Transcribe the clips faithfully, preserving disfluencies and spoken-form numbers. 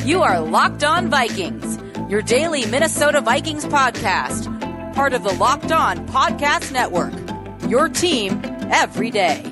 You are Locked On Vikings, your daily Minnesota Vikings podcast, part of the Locked On Podcast Network, your team every day.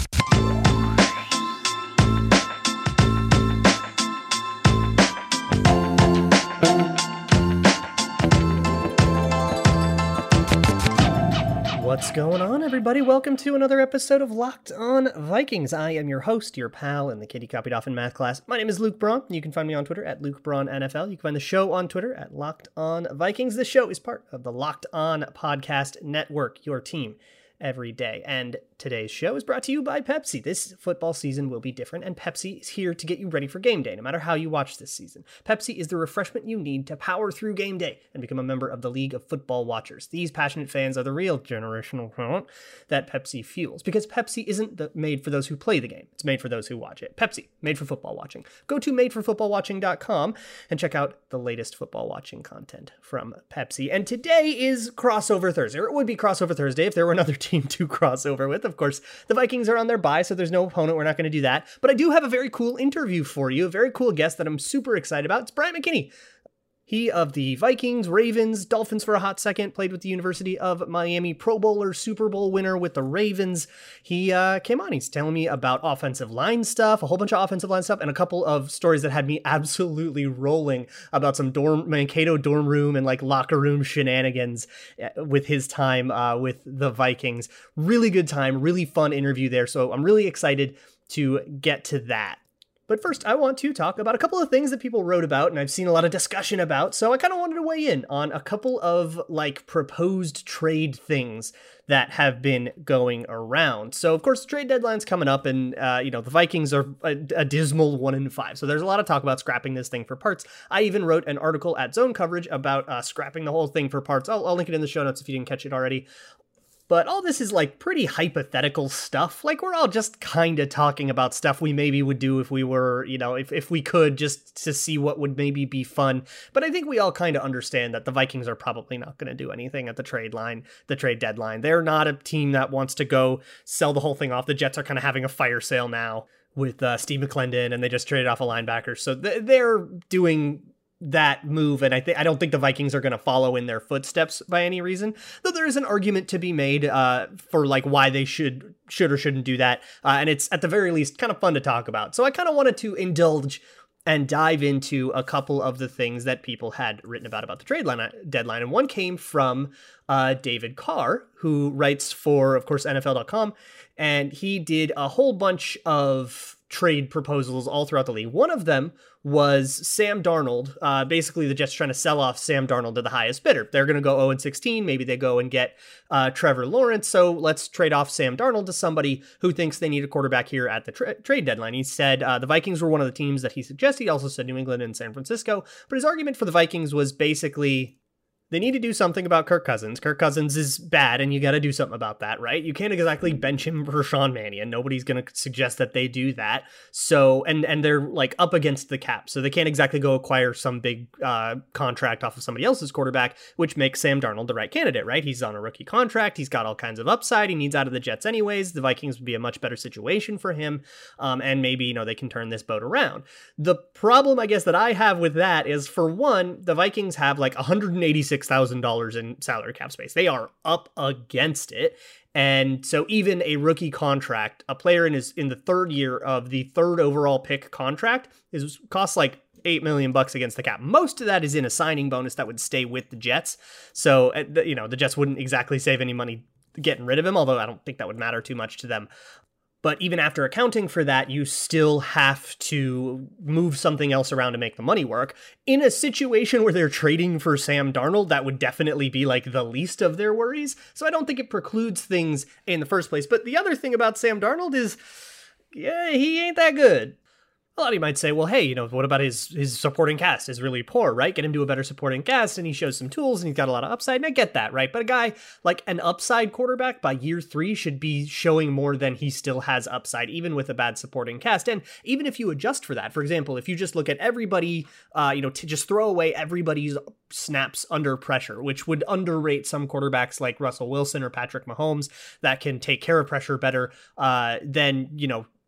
What's going on, everybody? Welcome to another episode of Locked On Vikings. I am your host, your pal in the Kitty Copied Off in math class. My name is Luke Braun. You can find me on Twitter at Luke Braun N F L. You can find the show on Twitter at Locked On Vikings. This show is part of the Locked On Podcast Network, your team every day. And today's show is brought to you by Pepsi. This football season will be different, and Pepsi is here to get you ready for game day, no matter how you watch this season. Pepsi is the refreshment you need to power through game day and become a member of the League of Football Watchers. These passionate fans are the real generational talent that Pepsi fuels, because Pepsi isn't the, made for those who play the game. It's made for those who watch it. Pepsi, made for football watching. Go to made for football watching dot com and check out the latest football watching content from Pepsi. And today is Crossover Thursday, or it would be Crossover Thursday if there were another team to crossover with. Of course, the Vikings are on their bye, so there's no opponent. We're not going to do that. But I do have a very cool interview for you, a very cool guest that I'm super excited about. It's Bryant McKinnie. He of the Vikings, Ravens, Dolphins for a hot second, played with the University of Miami, Pro Bowler, Super Bowl winner with the Ravens. He uh, came on, he's telling me about offensive line stuff, a whole bunch of offensive line stuff, and a couple of stories that had me absolutely rolling about some dorm, Mankato dorm room and like locker room shenanigans with his time uh, with the Vikings. Really good time, really fun interview there. So I'm really excited to get to that. But first, I want to talk about a couple of things that people wrote about and I've seen a lot of discussion about, so I kind of wanted to weigh in on a couple of, like, proposed trade things that have been going around. So, of course, the trade deadline's coming up, and, uh, you know, the Vikings are a, a dismal one in five, so there's a lot of talk about scrapping this thing for parts. I even wrote an article at Zone Coverage about uh, scrapping the whole thing for parts. I'll, I'll link it in the show notes if you didn't catch it already. But all this is like pretty hypothetical stuff. Like, we're all just kind of talking about stuff we maybe would do if we were, you know, if, if we could, just to see what would maybe be fun. But I think we all kind of understand that the Vikings are probably not going to do anything at the trade line, the trade deadline. They're not a team that wants to go sell the whole thing off. The Jets are kind of having a fire sale now with uh, Steve McClendon, and they just traded off a linebacker. So th- they're doing that move, and I think I don't think the Vikings are going to follow in their footsteps by any reason, though there is an argument to be made uh, for like why they should should or shouldn't do that, uh, and it's at the very least kind of fun to talk about. So I kind of wanted to indulge and dive into a couple of the things that people had written about about the trade line, deadline, and one came from uh, David Carr, who writes for, of course, N F L dot com, and he did a whole bunch of trade proposals all throughout the league. One of them was Sam Darnold. Uh, basically, the Jets trying to sell off Sam Darnold to the highest bidder. They're going to go oh and sixteen. Maybe they go and get uh, Trevor Lawrence. So let's trade off Sam Darnold to somebody who thinks they need a quarterback here at the tra- trade deadline. He said uh, the Vikings were one of the teams that he suggested. He also said New England and San Francisco. But his argument for the Vikings was basically they need to do something about Kirk Cousins. Kirk Cousins is bad, and you got to do something about that, right? You can't exactly bench him for Sean Mannion. Nobody's going to suggest that they do that. So, and and they're like up against the cap, so they can't exactly go acquire some big uh, contract off of somebody else's quarterback, which makes Sam Darnold the right candidate, right? He's on a rookie contract. He's got all kinds of upside. He needs out of the Jets anyways. The Vikings would be a much better situation for him, um, and maybe, you know, they can turn this boat around. The problem, I guess, that I have with that is, for one, the Vikings have like one hundred eighty-six thousand dollars in salary cap space. They are up against it. And so even a rookie contract, a player in his in the third year of the third overall pick contract is costs like eight million bucks against the cap. Most of that is in a signing bonus that would stay with the Jets. So, you know, the Jets wouldn't exactly save any money getting rid of him, although I don't think that would matter too much to them. But even after accounting for that, you still have to move something else around to make the money work. In a situation where they're trading for Sam Darnold, that would definitely be like the least of their worries. So I don't think it precludes things in the first place. But the other thing about Sam Darnold is, yeah, he ain't that good. A lot of you might say, well, hey, you know, what about his his supporting cast is really poor, right? Get him to a better supporting cast and he shows some tools and he's got a lot of upside. And I get that, right? But a guy like an upside quarterback by year three should be showing more than he still has upside, even with a bad supporting cast. And even if you adjust for that, for example, if you just look at everybody, uh, you know, to just throw away everybody's snaps under pressure, which would underrate some quarterbacks like Russell Wilson or Patrick Mahomes that can take care of pressure better, uh, then, you know,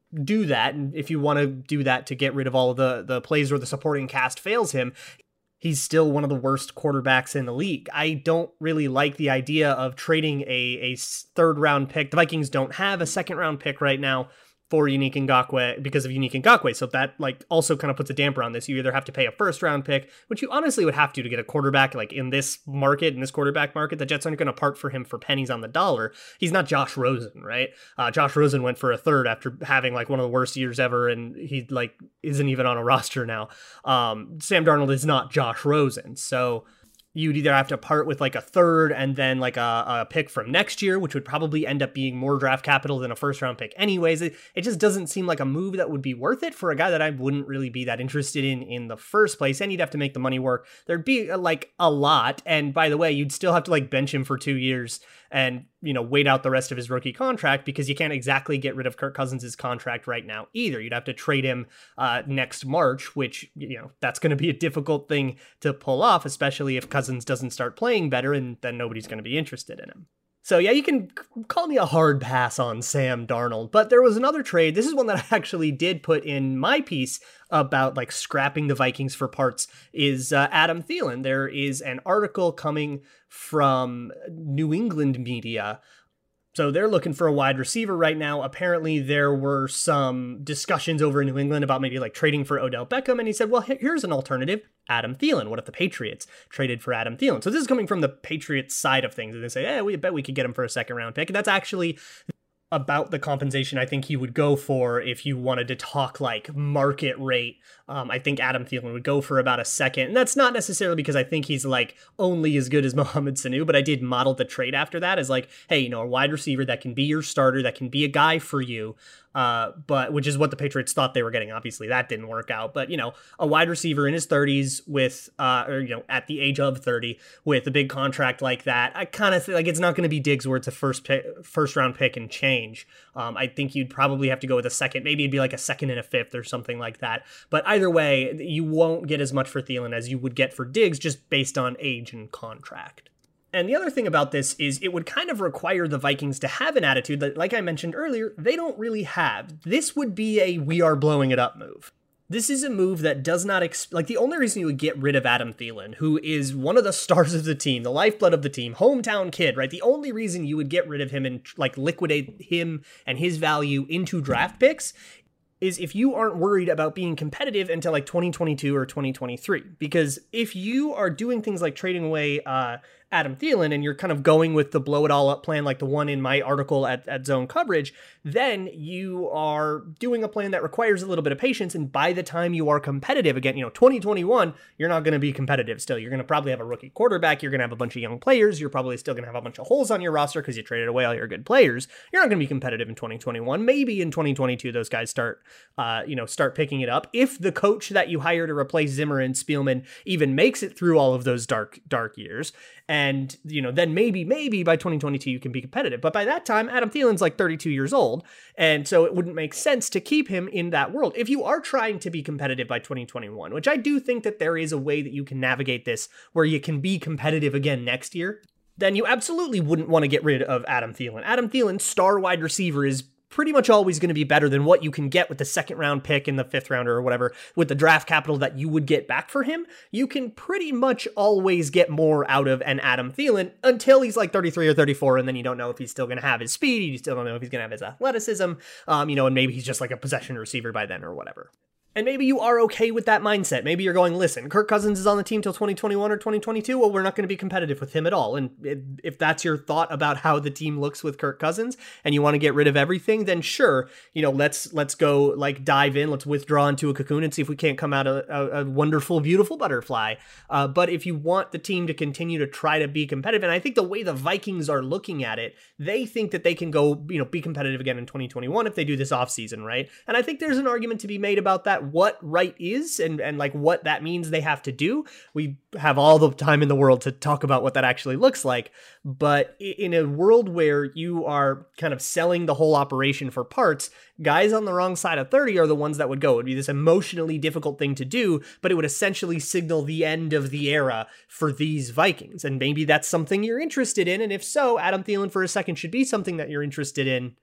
do that, and if you want to do that to get rid of all of the, the plays where the supporting cast fails him, he's still one of the worst quarterbacks in the league. I don't really like the idea of trading a, a third round pick. The Vikings don't have a second round pick right now for Yannick Ngakoue because of Yannick Ngakoue. So that like also kind of puts a damper on this. You either have to pay a first round pick, which you honestly would have to to get a quarterback like in this market, in this quarterback market. The Jets aren't going to part for him for pennies on the dollar. He's not Josh Rosen, right? Uh, Josh Rosen went for a third after having like one of the worst years ever, and he like isn't even on a roster now. Um, Sam Darnold is not Josh Rosen. So you'd either have to part with like a third and then like a, a pick from next year, which would probably end up being more draft capital than a first round pick anyways. It, it just doesn't seem like a move that would be worth it for a guy that I wouldn't really be that interested in in the first place. And you'd have to make the money work. There'd be like a lot. And by the way, you'd still have to like bench him for two years and, you know, wait out the rest of his rookie contract because you can't exactly get rid of Kirk Cousins' contract right now either. You'd have to trade him uh, next March, which, you know, that's going to be a difficult thing to pull off, especially if Cousins doesn't start playing better, and then nobody's going to be interested in him. So yeah, you can call me a hard pass on Sam Darnold, but there was another trade. This is one that I actually did put in my piece about like scrapping the Vikings for parts is uh, Adam Thielen. There is an article coming from New England media. So they're looking for a wide receiver right now. Apparently there were some discussions over in New England about maybe like trading for Odell Beckham. And he said, well, here's an alternative, Adam Thielen. What if the Patriots traded for Adam Thielen? So this is coming from the Patriots side of things. And they say, hey, we bet we could get him for a second round pick. And that's actually about the compensation I think he would go for if you wanted to talk like market rate. Um, I think Adam Thielen would go for about a second. And that's not necessarily because I think he's like only as good as Mohamed Sanu, but I did model the trade after that as like, hey, you know, a wide receiver that can be your starter, that can be a guy for you. Uh, but which is what the Patriots thought they were getting. Obviously that didn't work out, but you know, a wide receiver in his thirties with, uh, or, you know, at the age of thirty with a big contract like that, I kind of feel like it's not going to be Diggs where it's a first pick, first round pick and change. Um, I think you'd probably have to go with a second, maybe it'd be like a second and a fifth or something like that. But either way, you won't get as much for Thielen as you would get for Diggs just based on age and contract. And the other thing about this is it would kind of require the Vikings to have an attitude that, like I mentioned earlier, they don't really have. This would be a we are blowing it up move. This is a move that does not, ex- like the only reason you would get rid of Adam Thielen, who is one of the stars of the team, the lifeblood of the team, hometown kid, right? The only reason you would get rid of him and like liquidate him and his value into draft picks is if you aren't worried about being competitive until like twenty twenty-two or twenty twenty-three. Because if you are doing things like trading away uh, Adam Thielen and you're kind of going with the blow it all up plan like the one in my article at, at Zone Coverage, then you are doing a plan that requires a little bit of patience. And by the time you are competitive again, you know, twenty twenty-one, you're not going to be competitive still. You're going to probably have a rookie quarterback. You're going to have a bunch of young players. You're probably still going to have a bunch of holes on your roster because you traded away all your good players. You're not going to be competitive in twenty twenty-one. Maybe in twenty twenty-two, those guys start, uh, you know, start picking it up. If the coach that you hire to replace Zimmer and Spielman even makes it through all of those dark, dark years. And, you know, then maybe, maybe by twenty twenty-two, you can be competitive. But by that time, Adam Thielen's like thirty-two years old. And so it wouldn't make sense to keep him in that world. If you are trying to be competitive by twenty twenty-one, which I do think that there is a way that you can navigate this where you can be competitive again next year, then you absolutely wouldn't want to get rid of Adam Thielen. Adam Thielen, star wide receiver, is pretty much always going to be better than what you can get with the second round pick in the fifth rounder or whatever. With the draft capital that you would get back for him, you can pretty much always get more out of an Adam Thielen until he's like thirty-three or thirty-four, and then you don't know if he's still going to have his speed, you still don't know if he's going to have his athleticism, um, you know, and maybe he's just like a possession receiver by then or whatever. And maybe you are okay with that mindset. Maybe you're going, listen, Kirk Cousins is on the team till twenty twenty-one or twenty twenty-two. Well, we're not going to be competitive with him at all. And if that's your thought about how the team looks with Kirk Cousins and you want to get rid of everything, then sure, you know, let's let's go like dive in. Let's withdraw into a cocoon and see if we can't come out a, a, a wonderful, beautiful butterfly. Uh, but if you want the team to continue to try to be competitive, and I think the way the Vikings are looking at it, they think that they can go, you know, be competitive again in twenty twenty-one if they do this offseason, right? And I think there's an argument to be made about that. What right is and, and like what that means they have to do. We have all the time in the world to talk about what that actually looks like. But in a world where you are kind of selling the whole operation for parts, guys on the wrong side of thirty are the ones that would go. It would be this emotionally difficult thing to do, but it would essentially signal the end of the era for these Vikings. And maybe that's something you're interested in. And if so, Adam Thielen for a second should be something that you're interested in.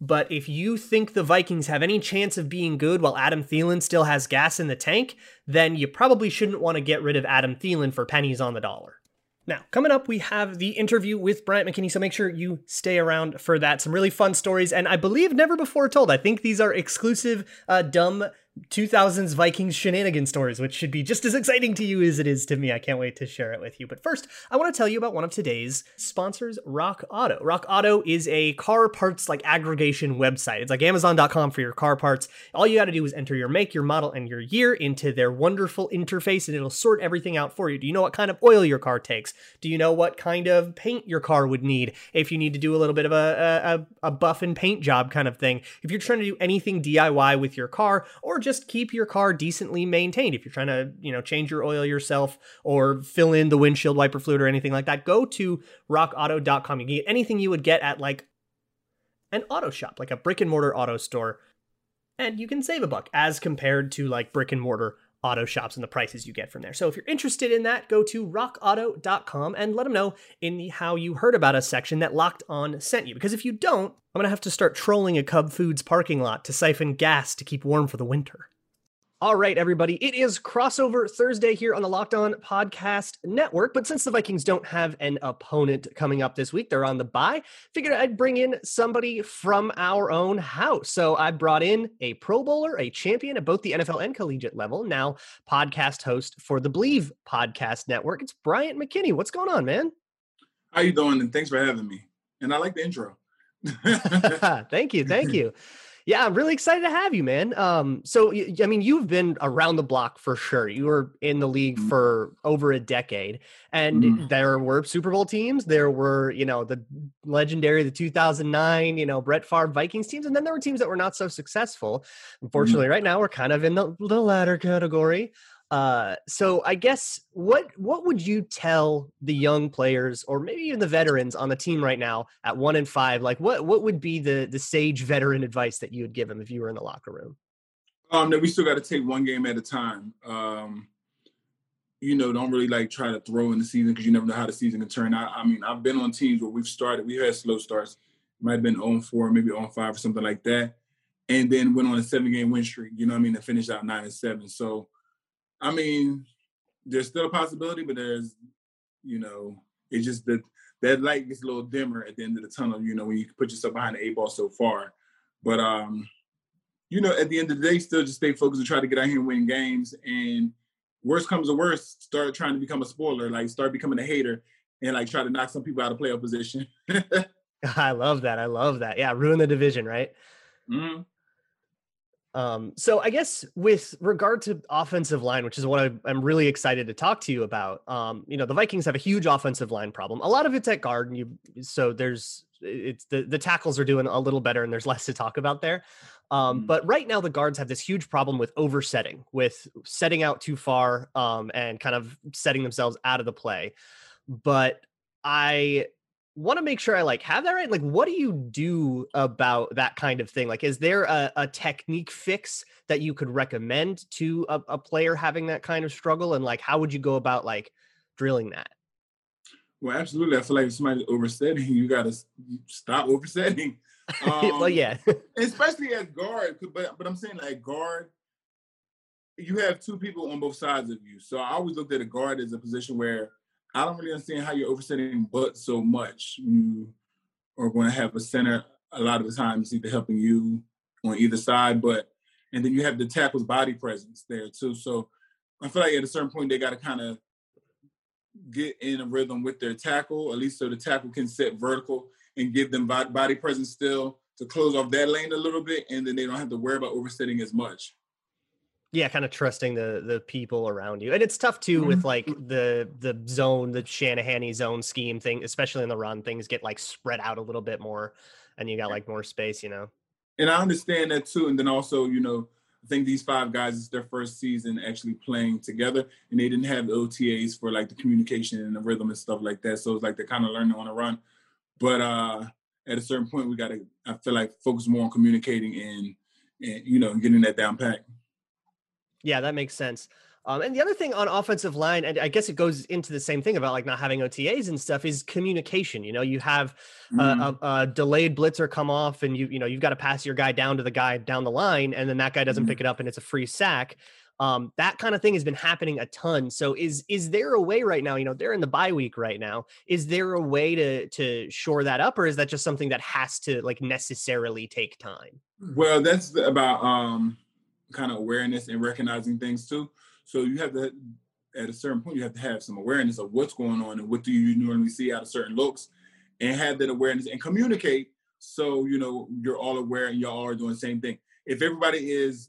But if you think the Vikings have any chance of being good while Adam Thielen still has gas in the tank, then you probably shouldn't want to get rid of Adam Thielen for pennies on the dollar. Now, coming up, we have the interview with Bryant McKinnie, so make sure you stay around for that. Some really fun stories, and I believe never before told. I think these are exclusive, uh, dumb two thousands Vikings shenanigan stories, which should be just as exciting to you as it is to me. I can't wait to share it with you. But first, I want to tell you about one of today's sponsors, Rock Auto. Rock Auto is a car parts like aggregation website. It's like amazon dot com for your car parts. All you got to do is enter your make, your model, and your year into their wonderful interface, and it'll sort everything out for you. Do you know what kind of oil your car takes? Do you know what kind of paint your car would need if you need to do a little bit of a, a, a buff and paint job kind of thing? If you're trying to do anything D I Y with your car, or just keep your car decently maintained, if you're trying to, you know, change your oil yourself or fill in the windshield wiper fluid or anything like that, go to rock auto dot com. You can get anything you would get at like an auto shop, like a brick and mortar auto store, and you can save a buck as compared to like brick and mortar auto shops and the prices you get from there. So if you're interested in that, go to rock auto dot com and let them know in the How You Heard About Us section that Locked On sent you. Because if you don't, I'm going to have to start trolling a Cub Foods parking lot to siphon gas to keep warm for the winter. All right, everybody, it is Crossover Thursday here on the Locked On Podcast Network, but since the Vikings don't have an opponent coming up this week, they're on the bye, figured I'd bring in somebody from our own house. So I brought in a Pro Bowler, a champion at both the N F L and collegiate level, now podcast host for the Believe Podcast Network. It's Bryant McKinnie. What's going on, man? How you doing? And thanks for having me. And I like the intro. Thank you, thank you. Yeah, I'm really excited to have you, man. Um, so, I mean, you've been around the block for sure. You were in the league mm-hmm. for over a decade, and mm-hmm. there were Super Bowl teams. There were, you know, the legendary, the two thousand nine, you know, Brett Favre Vikings teams. And then there were teams that were not so successful. Unfortunately, mm-hmm. right now we're kind of in the, the latter category. Uh, so I guess what what would you tell the young players or maybe even the veterans on the team right now at one and five? Like what what would be the the sage veteran advice that you would give them if you were in the locker room? Um, that we still got to take one game at a time. Um, you know, don't really like try to throw in the season because you never know how the season can turn out. I mean, I've been on teams where we've started, we've had slow starts. Might have been oh and four, maybe oh and five or something like that, and then went on a seven game win streak. You know what I mean? To finish out nine and seven. So. I mean, there's still a possibility, but there's, you know, it's just that that light gets a little dimmer at the end of the tunnel, you know, when you put yourself behind the eight ball so far. But, um, you know, at the end of the day, still just stay focused and try to get out here and win games. And worst comes to worst, start trying to become a spoiler, like start becoming a hater and like try to knock some people out of playoff position. I love that. I love that. Yeah, ruin the division, right? Mm-hmm. Um, so I guess with regard to offensive line, which is what I, I'm really excited to talk to you about, um, you know, the Vikings have a huge offensive line problem. A lot of it's at guard, and you, so there's, it's the, the tackles are doing a little better and there's less to talk about there. Um, mm-hmm. But right now the guards have this huge problem with oversetting, with setting out too far, um, and kind of setting themselves out of the play. But I want to make sure I like have that right. Like, what do you do about that kind of thing? Like, is there a, a technique fix that you could recommend to a, a player having that kind of struggle? And like, how would you go about like drilling that? Well, absolutely. I feel like if somebody's oversetting, you got to stop oversetting. Um, well, yeah. Especially at guard, but, but I'm saying like guard, you have two people on both sides of you. So I always looked at a guard as a position where I don't really understand how you're oversetting but so much. You are going to have a center a lot of the times either helping you on either side, but and then you have the tackle's body presence there too. So I feel like at a certain point they got to kind of get in a rhythm with their tackle, at least so the tackle can set vertical and give them body presence still to close off that lane a little bit, and then they don't have to worry about oversetting as much. Yeah, kind of trusting the the people around you. And it's tough too mm-hmm. with like the the zone, the Shanahan-y zone scheme thing, especially in the run, things get like spread out a little bit more and you got like more space, you know. And I understand that too. And then also, you know, I think these five guys, it's their first season actually playing together, and they didn't have the O T As for like the communication and the rhythm and stuff like that. So it's like they're kind of learning on the run. But uh, at a certain point, we got to, I feel like, focus more on communicating and, and you know, getting that down pat. Yeah, that makes sense. Um, and the other thing on offensive line, and I guess it goes into the same thing about like not having O T As and stuff, is communication. You know, you have a, Mhm. a, a delayed blitzer come off, and you you know you've got to pass your guy down to the guy down the line, and then that guy doesn't Mhm. pick it up, and it's a free sack. Um, that kind of thing has been happening a ton. So is is there a way right now? You know, they're in the bye week right now. Is there a way to to shore that up, or is that just something that has to like necessarily take time? Well, that's the- about um, kind of awareness and recognizing things too. So you have to, at a certain point, you have to have some awareness of what's going on and what do you normally see out of certain looks, and have that awareness and communicate. So you know you're all aware and y'all are doing the same thing. If everybody is,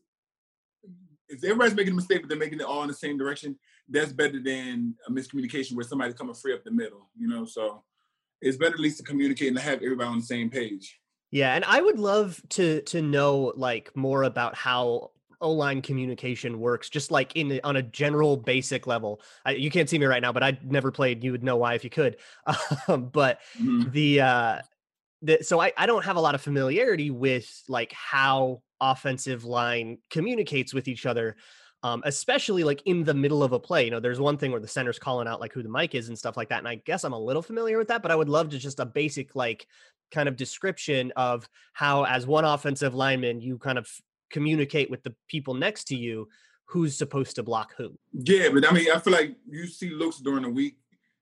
if everybody's making a mistake but they're making it all in the same direction, that's better than a miscommunication where somebody's coming free up the middle. You know, so it's better at least to communicate and to have everybody on the same page. Yeah, and I would love to to know like more about how O-line communication works, just like in on a general basic level. I, you can't see me right now, but I never played. You would know why if you could. Um, but Mhm. the uh, the so I I don't have a lot of familiarity with like how offensive line communicates with each other. Um, especially like in the middle of a play, you know, there's one thing where the center's calling out like who the mic is and stuff like that. And I guess I'm a little familiar with that, but I would love to just a basic like kind of description of how, as one offensive lineman, you kind of communicate with the people next to you who's supposed to block who. Yeah, but I mean, I feel like you see looks during the week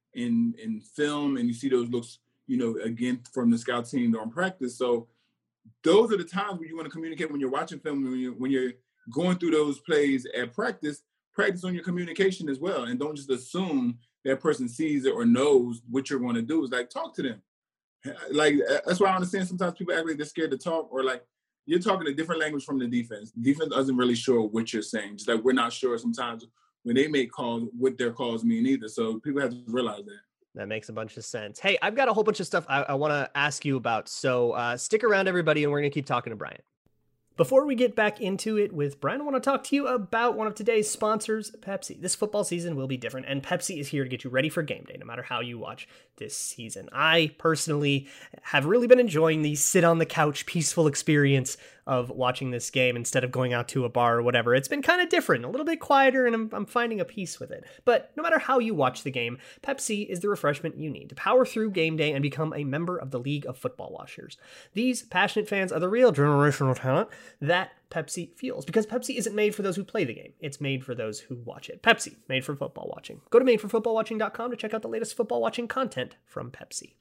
in in film, and you see those looks, you know, again from the scout team during practice. So those are the times when you want to communicate when you're watching film, when you when you're going through those plays at practice. Practice on your communication as well, and don't just assume that person sees it or knows what you're going to do. Is like talk to them. Like that's why I understand sometimes people act like they're scared to talk, or like you're talking a different language from the defense. Defense isn't really sure what you're saying. Just like we're not sure sometimes when they make calls what their calls mean either. So people have to realize that. That makes a bunch of sense. Hey, I've got a whole bunch of stuff I, I want to ask you about. So uh, stick around, everybody, and we're going to keep talking to Brian. Before we get back into it with Brian, I want to talk to you about one of today's sponsors, Pepsi. This football season will be different, and Pepsi is here to get you ready for game day, no matter how you watch this season. I personally have really been enjoying the sit-on-the-couch peaceful experience of watching this game instead of going out to a bar or whatever. It's been kind of different, a little bit quieter, and I'm, I'm finding a peace with it. But no matter how you watch the game, Pepsi is the refreshment you need to power through game day and become a member of the League of Football Watchers. These passionate fans are the real generational talent that Pepsi fuels, because Pepsi isn't made for those who play the game. It's made for those who watch it. Pepsi, made for football watching. Go to made for football watching dot com to check out the latest football watching content from Pepsi.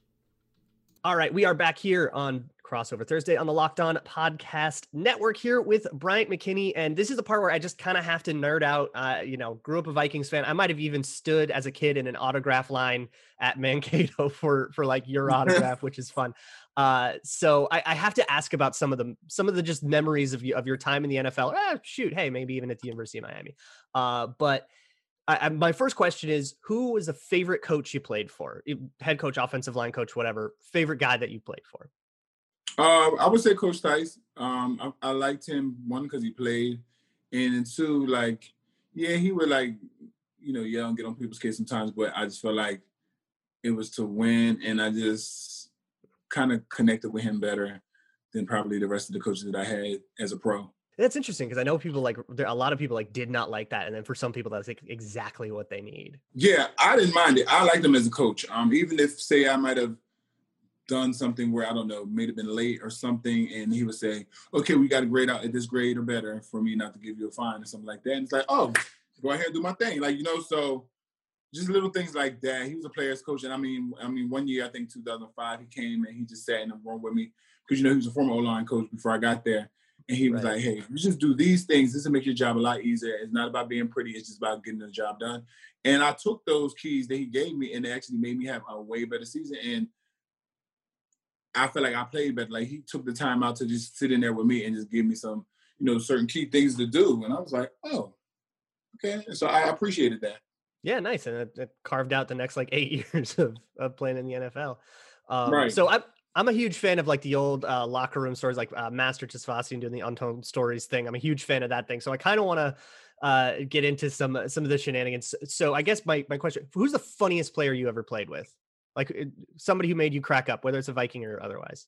All right, we are back here on Crossover Thursday on the Locked On Podcast Network here with Bryant McKinnie, and this is the part where I just kind of have to nerd out. Uh, you know, grew up a Vikings fan. I might have even stood as a kid in an autograph line at Mankato for for like your autograph, which is fun. Uh, so I, I have to ask about some of the some of the just memories of you of your time in the N F L. Ah, shoot, hey, maybe even at the University of Miami. Uh, but I, I, my first question is, who was a favorite coach you played for? Head coach, offensive line coach, whatever. Favorite guy that you played for? Uh, I would say Coach Tice. Um, I, I liked him, one, because he played, and two, like, yeah, he would like, you know, yell and get on people's case sometimes, but I just felt like it was to win, and I just kind of connected with him better than probably the rest of the coaches that I had as a pro. That's interesting, because I know people like there a lot of people like did not like that, and then for some people that's like exactly what they need. Yeah, I didn't mind it. I liked him as a coach. Um, even if say I might have done something where I don't know, may have been late or something, and he would say, "Okay, we got a grade out at this grade or better for me not to give you a fine or something like that." And it's like, "Oh, go ahead and do my thing," like you know. So just little things like that. He was a players coach, and I mean, I mean, one year I think two thousand five, he came and he just sat in the room with me because you know he was a former O-line coach before I got there. And he was right. like, hey, you just do these things. This will make your job a lot easier. It's not about being pretty. It's just about getting the job done. And I took those keys that he gave me, and it actually made me have a way better season. And I feel like I played better. Like, he took the time out to just sit in there with me and just give me some, you know, certain key things to do. And I was like, oh, okay. So I appreciated that. Yeah, nice. And it, it carved out the next, like, eight years of, of playing in the N F L. Um, right. So I'm, I'm a huge fan of like the old uh, locker room stories, like uh, Master Tesfasian doing the Untold Stories thing. I'm a huge fan of that thing. So I kind of want to uh, get into some some of the shenanigans. So I guess my my question: who's the funniest player you ever played with? Like somebody who made you crack up, whether it's a Viking or otherwise.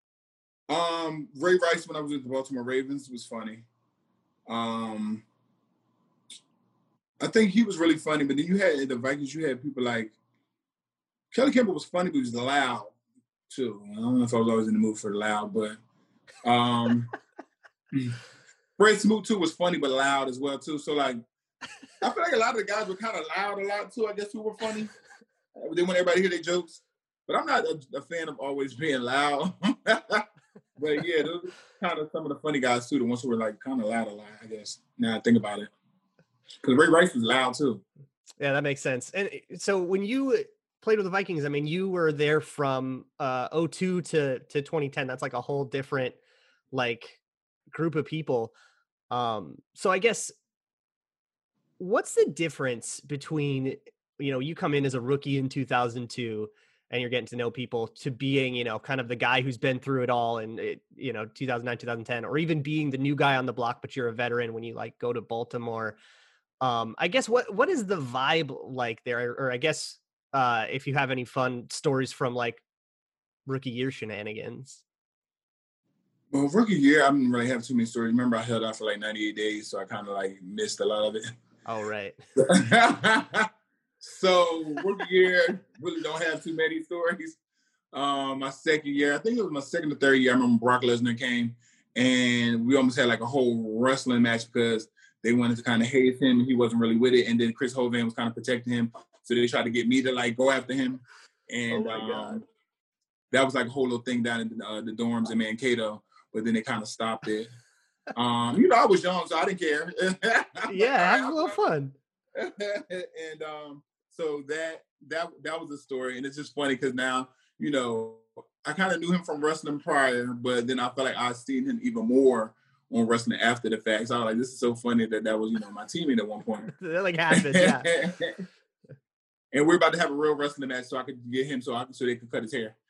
Um, Ray Rice, when I was with the Baltimore Ravens, was funny. Um, I think he was really funny, but then you had in the Vikings, you had people like Kelly Campbell was funny, but he was loud too. I don't know if I was always in the mood for loud, but um, Fred Smoot too was funny but loud as well too. So like, I feel like a lot of the guys were kind of loud a lot too. I guess who were funny. They want everybody to hear their jokes, but I'm not a, a fan of always being loud. But yeah, those are kind of some of the funny guys too. The ones who were like kind of loud a lot, I guess. Now I think about it, because Ray Rice was loud too. Yeah, that makes sense. And so when you played with the Vikings, I mean, you were there from uh, oh two to to twenty ten. That's like a whole different like group of people. Um, so I guess what's the difference between, you know, you come in as a rookie in two thousand two and you're getting to know people to being, you know, kind of the guy who's been through it all and, it, you know, two thousand nine, two thousand ten, or even being the new guy on the block, but you're a veteran when you like go to Baltimore. Um, I guess what, what is the vibe like there? Or I guess uh, if you have any fun stories from like rookie year shenanigans. Well, rookie year, I didn't really have too many stories. Remember, I held out for like ninety-eight days, so I kind of like missed a lot of it. Oh, right. So rookie year, really don't have too many stories. Um, my second year, I think it was my second or third year, I remember Brock Lesnar came, and we almost had like a whole wrestling match because they wanted to kind of hate him, and he wasn't really with it. And then Chris Hovan was kind of protecting him, so they tried to get me to like go after him. And oh my God. Um, that was like a whole little thing down in uh, the dorms in Mankato, but then they kind of stopped it. Um, you know, I was young, so I didn't care. Yeah, have a little fun. And um, so that that that was a story, and it's just funny because now, you know, I kind of knew him from wrestling prior, but then I felt like I seen him even more on wrestling after the fact. So I was like, this is so funny that that was, you know, my teammate at one point. That like happened, yeah. And we're about to have a real wrestling match, so I could get him so I could, so they could cut his hair.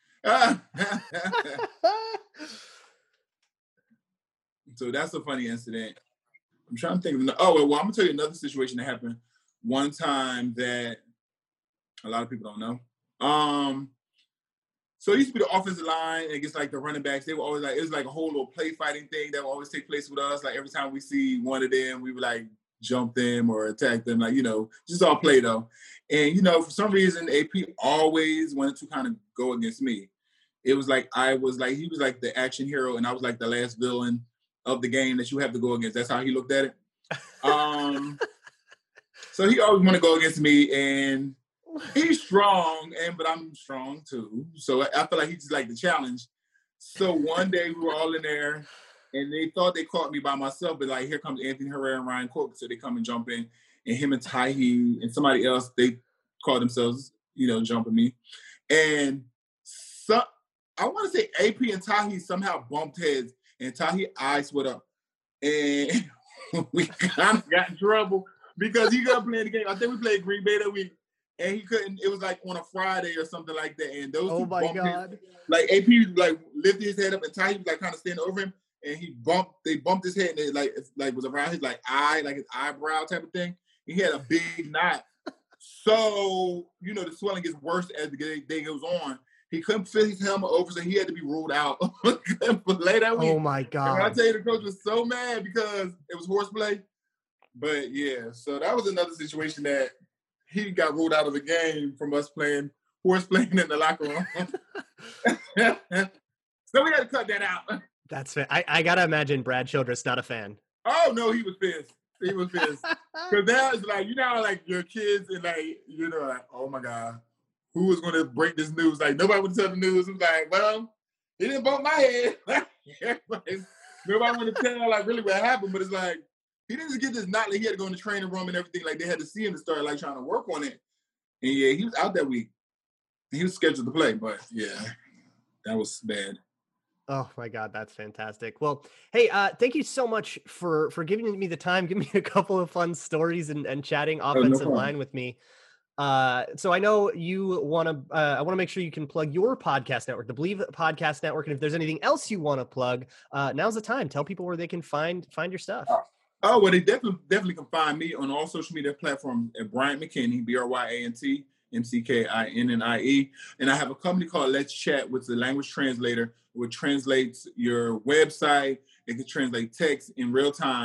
So that's a funny incident. I'm trying to think of, oh, well, well, I'm gonna tell you another situation that happened one time that a lot of people don't know. Um, so it used to be the offensive line, and it gets like the running backs. They were always like, it was like a whole little play fighting thing that would always take place with us. Like every time we see one of them, we would like jump them or attack them, like, you know, just all play though. And, you know, for some reason, A P always wanted to kind of go against me. It was like, I was like, he was like the action hero, and I was like the last villain of the game that you have to go against. That's how he looked at it. Um, so he always want to go against me, and he's strong, and but I'm strong too. So I feel like he's like the challenge. So one day we were all in there, and they thought they caught me by myself, but like here comes Anthony Herrera and Ryan Cook, so they come and jump in, and him and Tahi and somebody else, they call themselves, you know, jumping me, and so I want to say A P and Tahi somehow bumped heads, and Tahi eyes went up, and we kind of got in trouble because he got playing the game. I think we played Green Bay that week, and he couldn't. It was like on a Friday or something like that. And those oh two my God, his, like A P like lifted his head up, and Tahi was like kind of standing over him, and he bumped. They bumped his head, and it like it's, like was around his like eye, like his eyebrow type of thing. He had a big knot, so you know the swelling gets worse as the day goes on. He couldn't fit his helmet over, so he had to be ruled out for later week. Oh my God! And I tell you, the coach was so mad because it was horseplay. But yeah, so that was another situation that he got ruled out of the game from us playing horseplay in the locker room. So we had to cut that out. That's fair. I, I gotta imagine Brad Childress not a fan. Oh no, he was pissed. He was pissed because that was like, you know how like your kids and like, you know, like, oh my God, who was going to break this news? Like, nobody would tell the news. It was like, well, he didn't bump my head. Like, nobody would tell, like, really what happened. But it's like, he didn't just get this knot. Like, he had to go in the training room and everything. Like, they had to see him to start, like, trying to work on it. And, yeah, he was out that week. He was scheduled to play. But, yeah, that was bad. Oh, my God. That's fantastic. Well, hey, uh, thank you so much for, for giving me the time, giving me a couple of fun stories and, and chatting offensive oh, no line with me. Uh, so I know you want to, uh, I want to make sure you can plug your podcast network, the Believe Podcast Network. And if there's anything else you want to plug, uh, now's the time. Tell people where they can find, find your stuff. Uh, oh, well, they definitely, definitely can find me on all social media platforms at Bryant McKinney, B R Y A N T M C K I N N I E. And I have a company called Let's Chat, which is a language translator, which translates your website. It can translate text in real time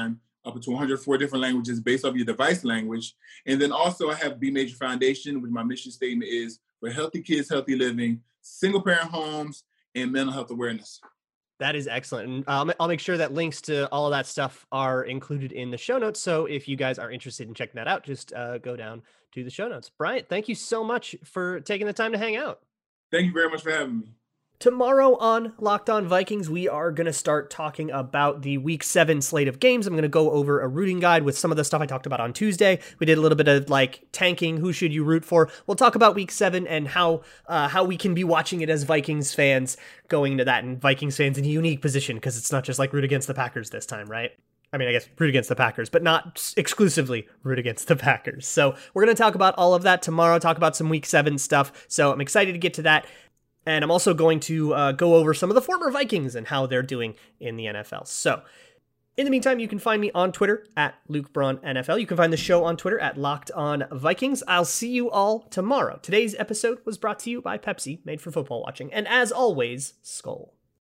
up to one hundred four different languages based off your device language. And then also I have B Major Foundation, which my mission statement is for healthy kids, healthy living, single parent homes, and mental health awareness. That is excellent. And um, I'll make sure that links to all of that stuff are included in the show notes. So if you guys are interested in checking that out, just uh, go down to the show notes. Bryant, thank you so much for taking the time to hang out. Thank you very much for having me. Tomorrow on Locked On Vikings, we are going to start talking about the week seven slate of games. I'm going to go over a rooting guide with some of the stuff I talked about on Tuesday. We did a little bit of like tanking. Who should you root for? We'll talk about week seven and how, uh, how we can be watching it as Vikings fans going into that, and Vikings fans in a unique position because it's not just like root against the Packers this time, right? I mean, I guess root against the Packers, but not exclusively root against the Packers. So we're going to talk about all of that tomorrow, talk about some week seven stuff. So I'm excited to get to that. And I'm also going to uh, go over some of the former Vikings and how they're doing in the N F L. So in the meantime, you can find me on Twitter at Luke Braun N F L. You can find the show on Twitter at Locked On Vikings. I'll see you all tomorrow. Today's episode was brought to you by Pepsi, made for football watching. And as always, Skol.